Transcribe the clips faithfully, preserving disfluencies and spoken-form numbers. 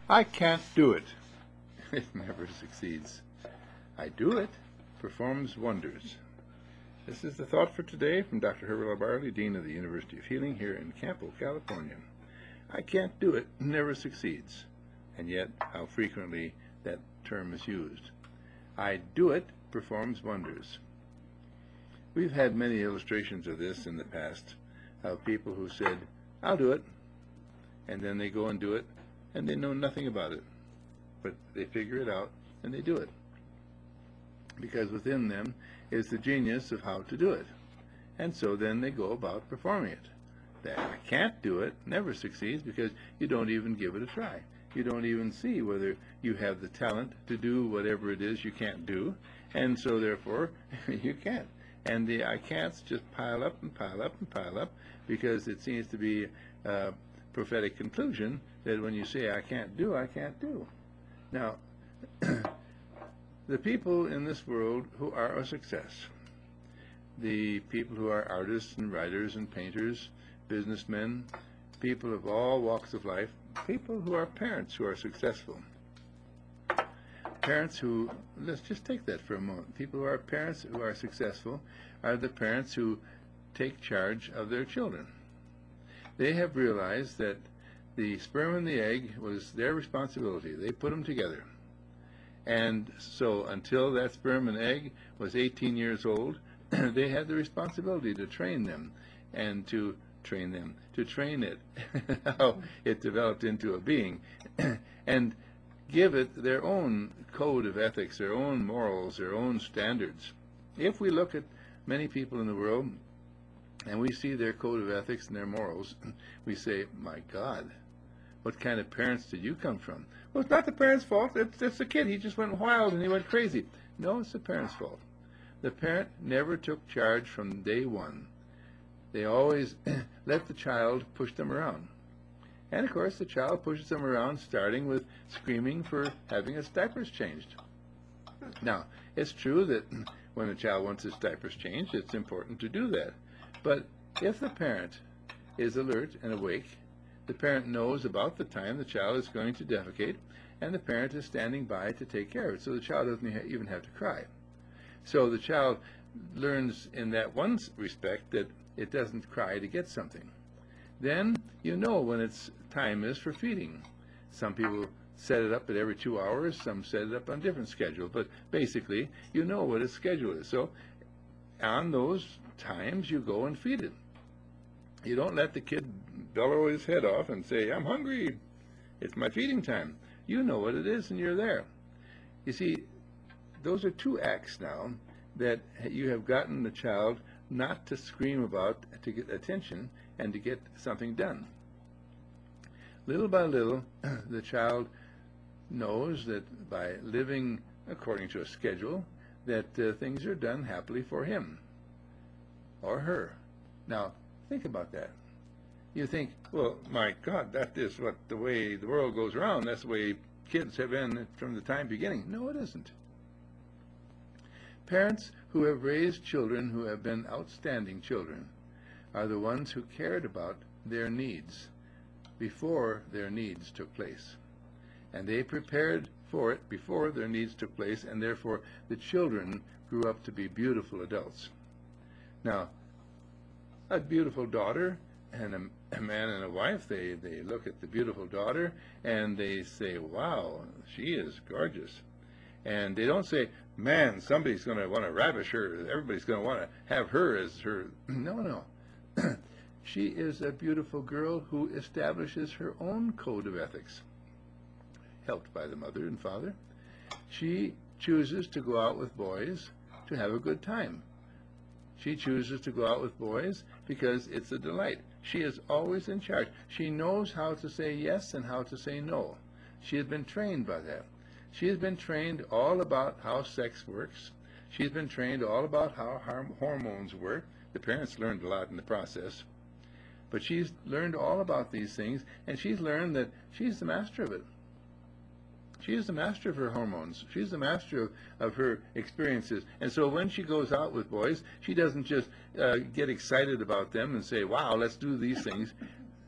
I can't do it. It never succeeds. I do it performs wonders. This is the thought for today from Doctor Herbert L. Barley, Dean of the University of Healing here in Campo, California. I can't do it never succeeds, and yet how frequently that term is used. I do it performs wonders. We've had many illustrations of this in the past, of people who said, I'll do it, and then they go and do it, and they know nothing about it, but they figure it out and they do it, because within them is the genius of how to do it. And so then they go about performing it. That I can't do it never succeeds because you don't even give it a try. You don't even see whether you have the talent to do whatever it is you can't do, and so therefore you can't. And the I can'ts just pile up and pile up and pile up because it seems to be a prophetic conclusion that when you say I can't do, I can't do. Now, the people in this world who are a success, the people who are artists and writers and painters, businessmen, people of all walks of life, people who are parents who are successful. Parents who, let's just take that for a moment, people who are parents who are successful are the parents who take charge of their children. They have realized that the sperm and the egg was their responsibility. They put them together. And so until that sperm and egg was eighteen years old, they had the responsibility to train them and to train them, to train it, how it developed into a being, and give it their own code of ethics, their own morals, their own standards. If we look at many people in the world and we see their code of ethics and their morals, we say, my God, what kind of parents did you come from? Well, it's not the parent's fault. It's, it's the kid. He just went wild and he went crazy. No, it's the parent's fault. The parent never took charge from day one. They always let the child push them around. And, of course, the child pushes them around, starting with screaming for having his diapers changed. Now, it's true that when a child wants his diapers changed, it's important to do that. But if the parent is alert and awake, the parent knows about the time the child is going to defecate, and the parent is standing by to take care of it, so the child doesn't even have to cry. So the child learns in that one respect that it doesn't cry to get something. Then you know when its time is for feeding. Some people set it up at every two hours, some set it up on different schedule, but basically you know what its schedule is. So on those times you go and feed it. You don't let the kid bellow his head off and say, I'm hungry, it's my feeding time. You know what it is and you're there. You see, those are two acts now that you have gotten the child not to scream about to get attention and to get something done. Little by little, the child knows that by living according to a schedule, that uh, things are done happily for him or her. Now, think about that. You think, well, my God, that is what the way the world goes around. That's the way kids have been from the time beginning. No, it isn't. Parents who have raised children who have been outstanding children are the ones who cared about their needs before their needs took place. And they prepared for it before their needs took place, and therefore the children grew up to be beautiful adults. Now, a beautiful daughter and a, a man and a wife, they, they look at the beautiful daughter and they say, wow, she is gorgeous. And they don't say, man, somebody's going to want to ravish her. Everybody's going to want to have her as her. No, no. She is a beautiful girl who establishes her own code of ethics, helped by the mother and father. She chooses to go out with boys to have a good time. She chooses to go out with boys because it's a delight. She is always in charge. She knows how to say yes and how to say no. She has been trained by that. She has been trained all about how sex works. She's been trained all about how hormones work. The parents learned a lot in the process. But she's learned all about these things, and she's learned that she's the master of it. She is the master of her hormones. She's the master of, of her experiences. And so when she goes out with boys, she doesn't just uh, get excited about them and say, wow, let's do these things.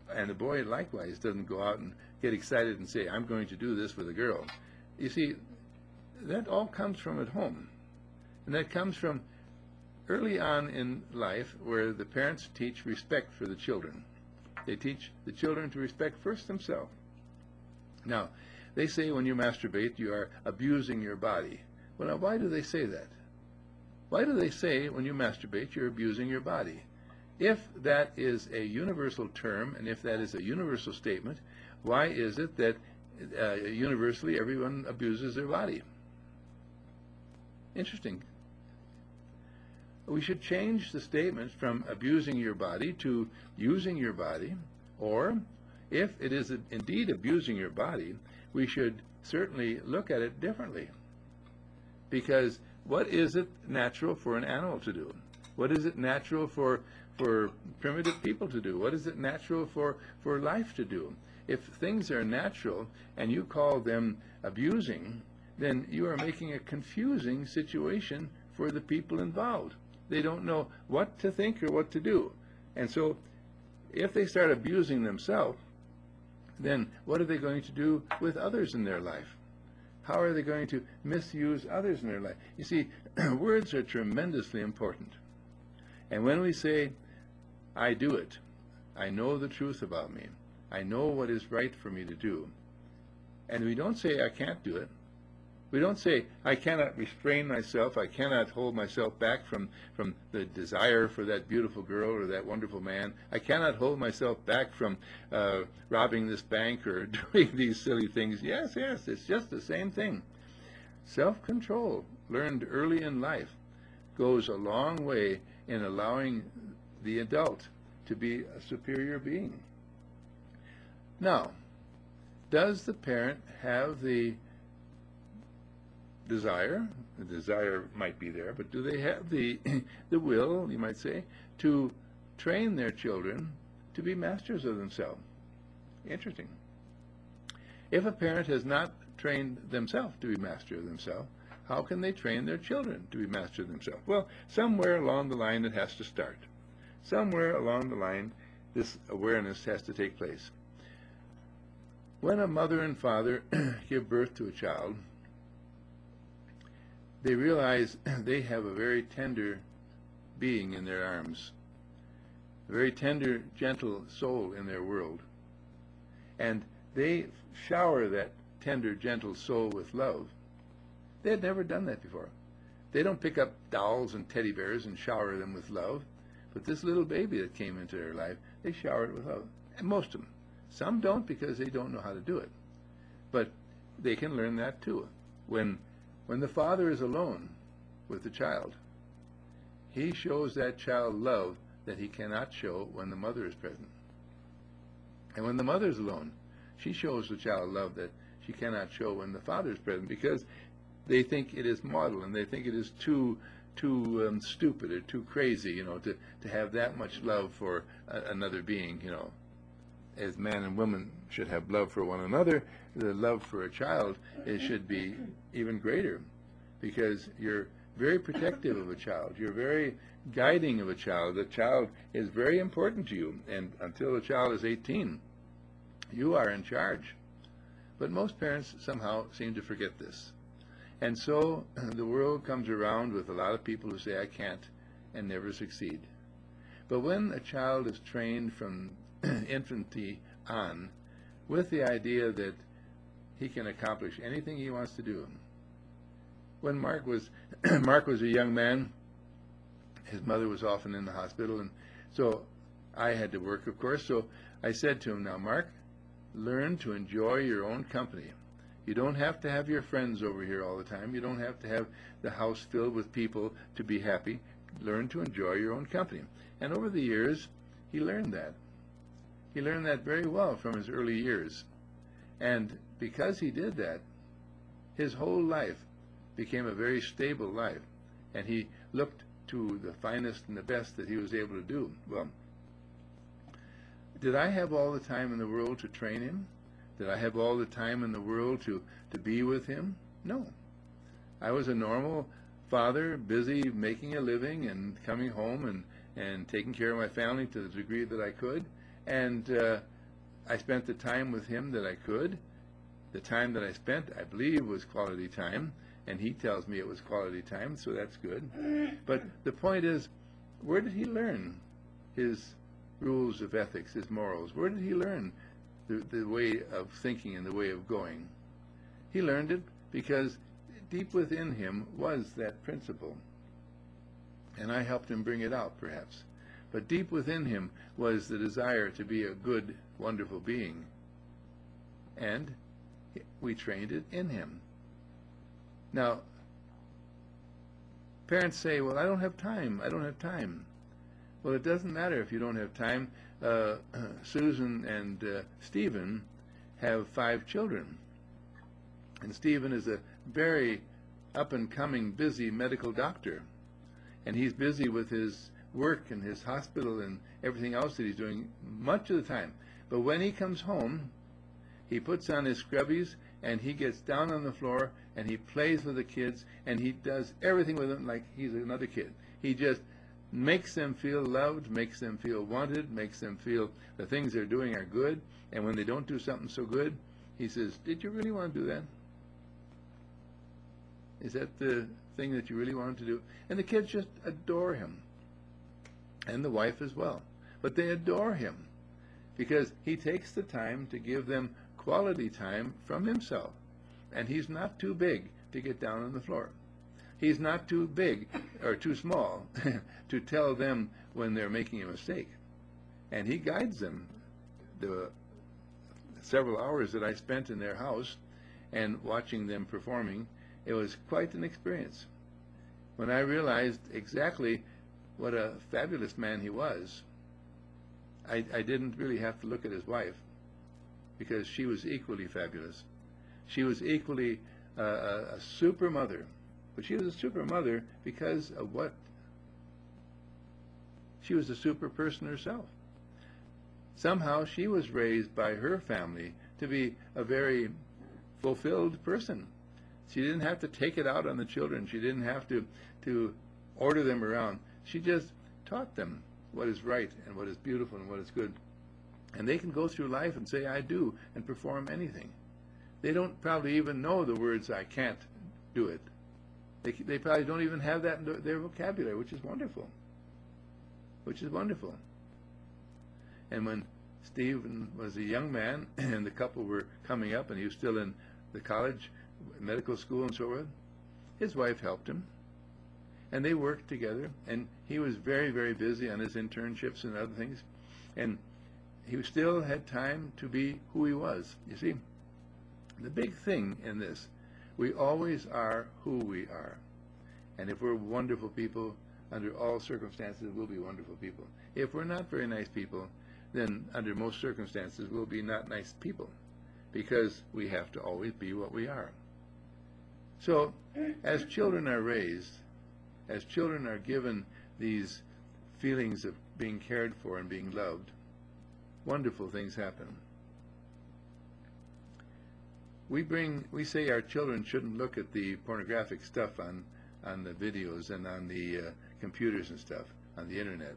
and the boy likewise doesn't go out and get excited and say, I'm going to do this with a girl. You see, that all comes from at home. And that comes from early on in life, where the parents teach respect for the children. They teach the children to respect first themselves. Now, they say when you masturbate, you are abusing your body. Well, now, why do they say that? Why do they say when you masturbate, you're abusing your body? If that is a universal term, and if that is a universal statement, why is it that uh, universally everyone abuses their body? Interesting. We should change the statement from abusing your body to using your body, or if it is indeed abusing your body, we should certainly look at it differently. Because what is it natural for an animal to do? What is it natural for for primitive people to do? What is it natural for, for life to do? If things are natural and you call them abusing, then you are making a confusing situation for the people involved. They don't know what to think or what to do. And so if they start abusing themselves, then what are they going to do with others in their life? How are they going to misuse others in their life? You see, words are tremendously important. And when we say, I do it, I know the truth about me, I know what is right for me to do, and we don't say, I can't do it. We don't say, I cannot restrain myself, I cannot hold myself back from, from the desire for that beautiful girl or that wonderful man. I cannot hold myself back from uh, robbing this bank or doing these silly things. Yes, yes, it's just the same thing. Self-control, learned early in life, goes a long way in allowing the adult to be a superior being. Now, does the parent have the desire? The desire might be there, but do they have the the will, you might say, to train their children to be masters of themselves? Interesting. If a parent has not trained themselves to be master of themselves, how can they train their children to be master of themselves? Well, somewhere along the line it has to start. Somewhere along the line this awareness has to take place. When a mother and father give birth to a child, they realize they have a very tender being in their arms, a very tender, gentle soul in their world. And they shower that tender, gentle soul with love. They had never done that before. They don't pick up dolls and teddy bears and shower them with love. But this little baby that came into their life, they shower it with love. And most of them. Some don't because they don't know how to do it. But they can learn that too. When, when the father is alone with the child, he shows that child love that he cannot show when the mother is present. And when the mother is alone, she shows the child love that she cannot show when the father is present, because they think it is mortal and they think it is too too um, stupid or too crazy, you know, to, to have that much love for a, another being, you know. As man and woman should have love for one another, the love for a child, it should be even greater, because you're very protective of a child. You're very guiding of a child. The child is very important to you, and until the child is eighteen, you are in charge. But most parents somehow seem to forget this. And so the world comes around with a lot of people who say, I can't, and never succeed. But when a child is trained from infancy on with the idea that he can accomplish anything he wants to do. When Mark was Mark was a young man, his mother was often in the hospital, and so I had to work, of course. So I said to him, now, Mark, learn to enjoy your own company. You don't have to have your friends over here all the time. You don't have to have the house filled with people to be happy. Learn to enjoy your own company. And over the years, he learned that. He learned that very well from his early years. And because he did that, his whole life became a very stable life. And he looked to the finest and the best that he was able to do. Well, did I have all the time in the world to train him? Did I have all the time in the world to, to be with him? No. I was a normal father, busy making a living and coming home and, and taking care of my family to the degree that I could. And uh, I spent the time with him that I could. The time that I spent, I believe, was quality time, and he tells me it was quality time, so that's good. But the point is, where did he learn his rules of ethics, his morals? Where did he learn the, the way of thinking and the way of going? He learned it because deep within him was that principle. And I helped him bring it out, perhaps. But deep within him was the desire to be a good, wonderful being. And we trained it in him. Now, parents say, well, I don't have time. I don't have time. Well, it doesn't matter if you don't have time. Uh, Susan and uh, Stephen have five children. And Stephen is a very up-and-coming, busy medical doctor. And he's busy with his work and his hospital and everything else that he's doing much of the time. But when he comes home, he puts on his scrubbies and he gets down on the floor and he plays with the kids and he does everything with them like he's another kid. He just makes them feel loved, makes them feel wanted, makes them feel the things they're doing are good. And when they don't do something so good, he says, did you really want to do that? Is that the thing that you really wanted to do? And the kids just adore him. And the wife as well. But they adore him because he takes the time to give them quality time from himself. And he's not too big to get down on the floor. He's not too big or too small to tell them when they're making a mistake. And he guides them. The several hours that I spent in their house and watching them performing, it was quite an experience. When I realized exactly what a fabulous man he was, I, I didn't really have to look at his wife because she was equally fabulous. She was equally uh, a, a super mother. But she was a super mother because of what? She was a super person herself. Somehow she was raised by her family to be a very fulfilled person. She didn't have to take it out on the children. She didn't have to, to order them around. She just taught them what is right and what is beautiful and what is good. And they can go through life and say, I do, and perform anything. They don't probably even know the words, I can't do it. They, they probably don't even have that in their vocabulary, which is wonderful. Which is wonderful. And when Stephen was a young man and the couple were coming up and he was still in the college, medical school and so on, his wife helped him. And they worked together, and he was very, very busy on his internships and other things. And he still had time to be who he was. You see, the big thing in this, we always are who we are. And if we're wonderful people, under all circumstances, we'll be wonderful people. If we're not very nice people, then under most circumstances, we'll be not nice people, because we have to always be what we are. So, as children are raised, as children are given these feelings of being cared for and being loved, wonderful things happen. We bring, we say our children shouldn't look at the pornographic stuff on, on the videos and on the uh, computers and stuff, on the internet.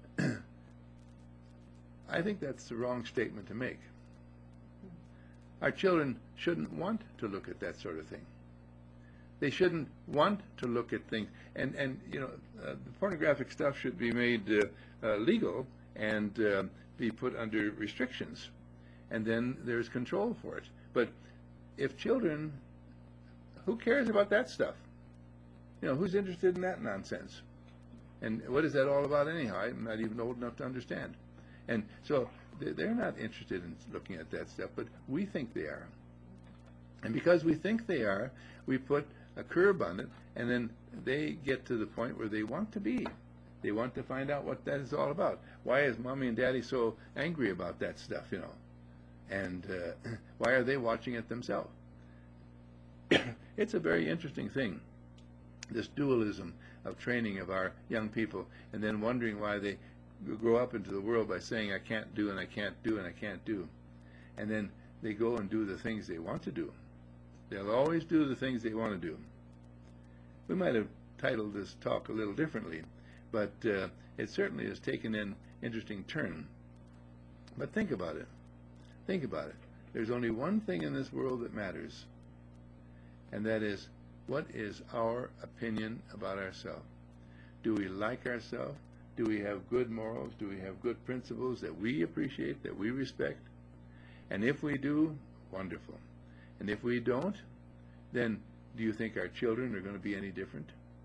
I think that's the wrong statement to make. Our children shouldn't want to look at that sort of thing. They shouldn't want to look at things, and and you know, uh, the pornographic stuff should be made uh, uh, legal and uh, be put under restrictions, and then there's control for it. But if children, who cares about that stuff? You know, who's interested in that nonsense? And what is that all about anyhow? I'm not even old enough to understand. And so they're not interested in looking at that stuff, but we think they are. And because we think they are, we put a curb on it, and then they get to the point where they want to be. They want to find out what that is all about. Why is mommy and daddy so angry about that stuff, you know? And uh, why are they watching it themselves? It's a very interesting thing, this dualism of training of our young people, and then wondering why they grow up into the world by saying, I can't do, and I can't do, and I can't do. And then they go and do the things they want to do. They'll always do the things they want to do. We might have titled this talk a little differently, but uh, it certainly has taken an interesting turn. But think about it. Think about it. There's only one thing in this world that matters, and that is, what is our opinion about ourselves? Do we like ourselves? Do we have good morals? Do we have good principles that we appreciate, that we respect? And if we do, wonderful. And if we don't, then do you think our children are going to be any different?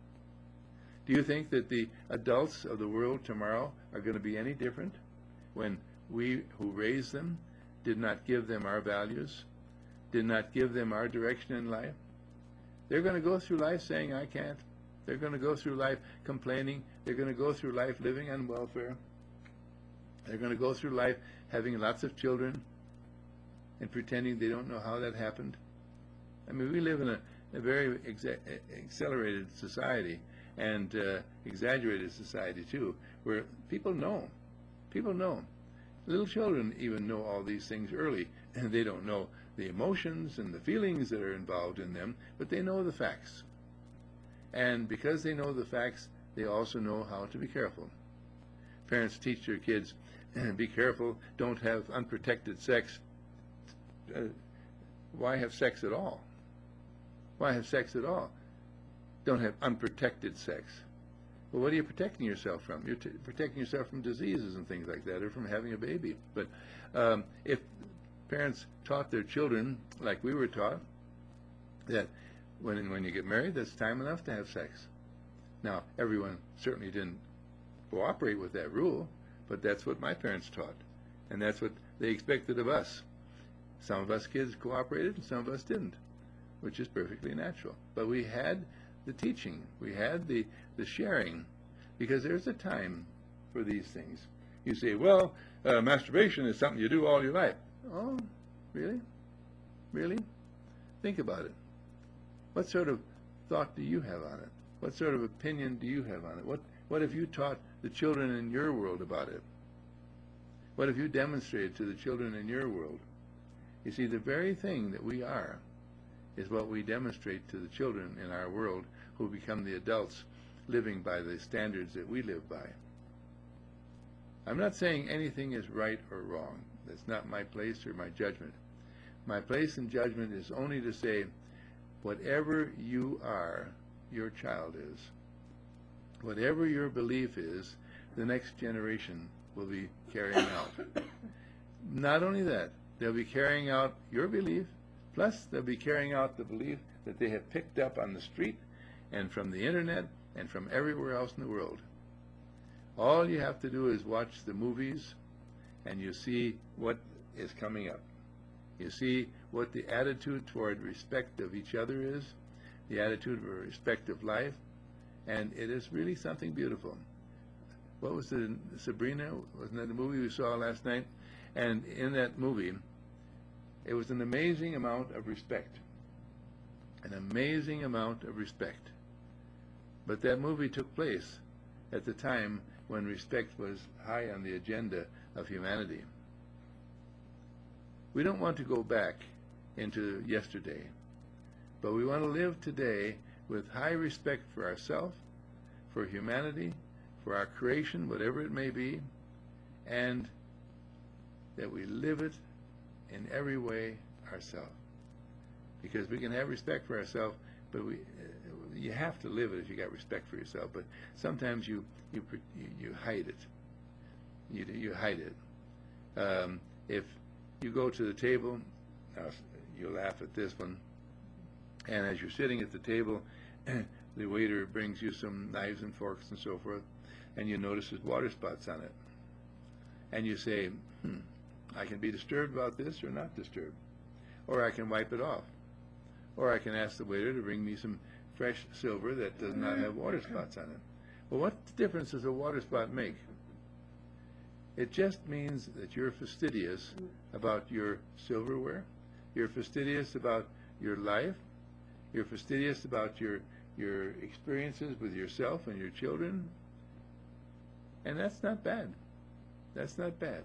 Do you think that the adults of the world tomorrow are going to be any different when we who raised them did not give them our values, did not give them our direction in life? They're going to go through life saying, I can't. They're going to go through life complaining. They're going to go through life living on welfare. They're going to go through life having lots of children and pretending they don't know how that happened. I mean, we live in a, a very exa accelerated society, and uh, exaggerated society too, where people know. People know. Little children even know all these things early, and they don't know the emotions and the feelings that are involved in them, but they know the facts. And because they know the facts, they also know how to be careful. Parents teach their kids, be careful, don't have unprotected sex. Uh, why have sex at all? Why have sex at all? Don't have unprotected sex. Well, what are you protecting yourself from? You're t protecting yourself from diseases and things like that, or from having a baby. But um, if parents taught their children, like we were taught, that when, when you get married, that's time enough to have sex. Now, everyone certainly didn't cooperate with that rule, but that's what my parents taught, and that's what they expected of us. Some of us kids cooperated, and some of us didn't, which is perfectly natural. But we had the teaching, we had the, the sharing, because there's a time for these things. You say, well, uh, masturbation is something you do all your life. Oh, really? Really? Think about it. What sort of thought do you have on it? What sort of opinion do you have on it? What, what have you taught the children in your world about it? What have you demonstrated to the children in your world? You see, the very thing that we are is what we demonstrate to the children in our world who become the adults living by the standards that we live by. I'm not saying anything is right or wrong. That's not my place or my judgment. My place in judgment is only to say, whatever you are, your child is. Whatever your belief is, the next generation will be carrying out. Not only that, they'll be carrying out your belief, plus they'll be carrying out the belief that they have picked up on the street and from the internet and from everywhere else in the world. All you have to do is watch the movies, and you see what is coming up. You see what the attitude toward respect of each other is, the attitude of respect of life, and it is really something beautiful. What was the Sabrina? Wasn't that the movie we saw last night? And in that movie, it was an amazing amount of respect. An amazing amount of respect. But that movie took place at the time when respect was high on the agenda of humanity. We don't want to go back into yesterday, but we want to live today with high respect for ourselves, for humanity, for our creation, whatever it may be, and that we live it in every way ourselves. Because we can have respect for ourselves, but we, you have to live it if you got respect for yourself. But sometimes you you you hide it. You you hide it. Um, if you go to the table, now you laugh at this one, and as you're sitting at the table, the waiter brings you some knives and forks and so forth, and you notice there's water spots on it, and you say, hmm, I can be disturbed about this or not disturbed, or I can wipe it off, or I can ask the waiter to bring me some fresh silver that does not have water spots on it. Well, what difference does a water spot make? It just means that you're fastidious about your silverware, you're fastidious about your life, you're fastidious about your your experiences with yourself and your children, and that's not bad. That's not bad.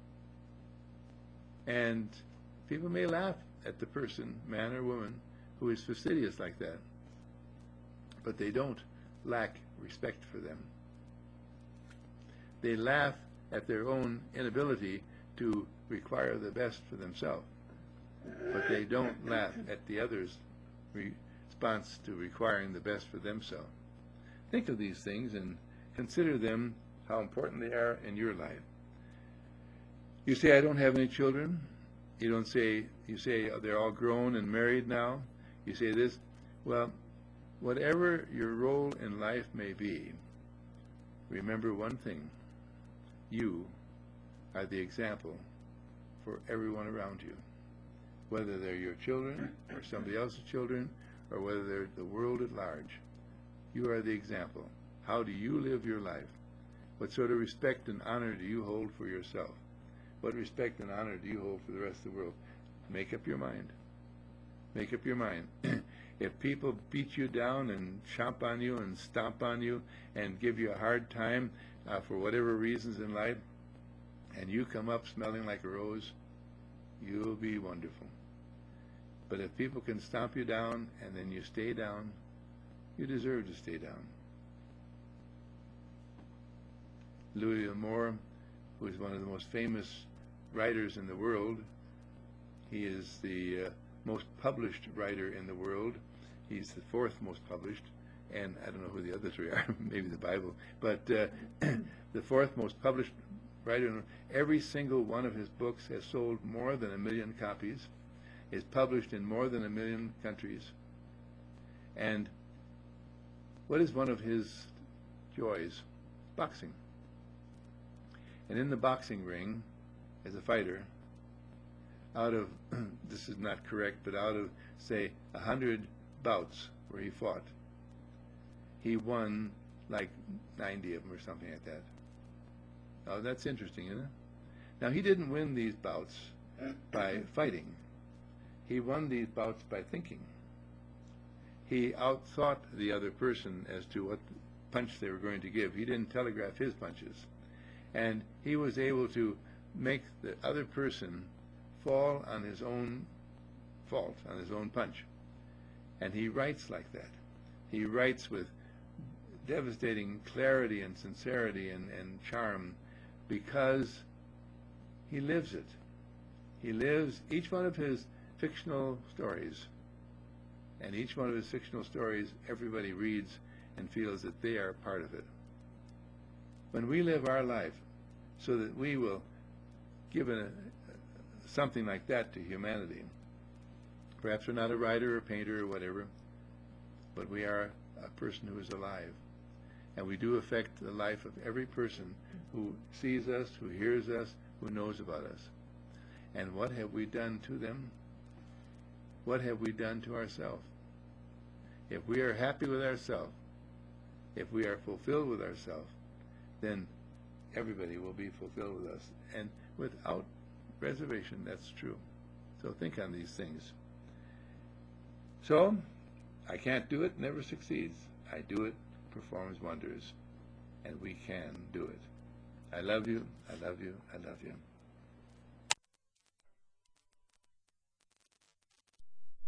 And people may laugh at the person, man or woman, who is fastidious like that, but they don't lack respect for them. They laugh at their own inability to require the best for themselves, but they don't laugh at the other's response to requiring the best for themselves. Think of these things and consider them, how important they are in your life. You say, I don't have any children. You don't say, you say they're all grown and married now. You say this. Well, whatever your role in life may be, remember one thing. You are the example for everyone around you, whether they're your children or somebody else's children, or whether they're the world at large. You are the example. How do you live your life? What sort of respect and honor do you hold for yourself? What respect and honor do you hold for the rest of the world? Make up your mind. Make up your mind. If people beat you down and chomp on you and stomp on you and give you a hard time uh, for whatever reasons in life, and you come up smelling like a rose, you'll be wonderful. But if people can stomp you down and then you stay down, you deserve to stay down. Louis L'Amour, who is one of the most famous writers in the world, he is the uh, most published writer in the world. He's the fourth most published, and I don't know who the other three are, maybe the Bible, but uh, the fourth most published writer. Every single one of his books has sold more than a million copies, is published in more than a million countries. And what is one of his joys? Boxing. And in the boxing ring, as a fighter, out of, this is not correct, but out of, say, a hundred bouts where he fought, he won like ninety of them or something like that. Now that's interesting, isn't it? Now he didn't win these bouts by fighting. He won these bouts by thinking. He outthought the other person as to what punch they were going to give. He didn't telegraph his punches. And he was able to make the other person fall on his own fault, on his own punch. And he writes like that. He writes with devastating clarity and sincerity and, and charm because he lives it. He lives each one of his fictional stories. And each one of his fictional stories, everybody reads and feels that they are part of it. When we live our life so that we will give a, something like that to humanity, perhaps we're not a writer or painter or whatever, but we are a person who is alive. And we do affect the life of every person who sees us, who hears us, who knows about us. And what have we done to them? What have we done to ourselves? If we are happy with ourselves, if we are fulfilled with ourselves, then everybody will be fulfilled with us. And without reservation, that's true. So think on these things. So, I can't do it, never succeeds. I do it, performs wonders. And we can do it. I love you, I love you, I love you.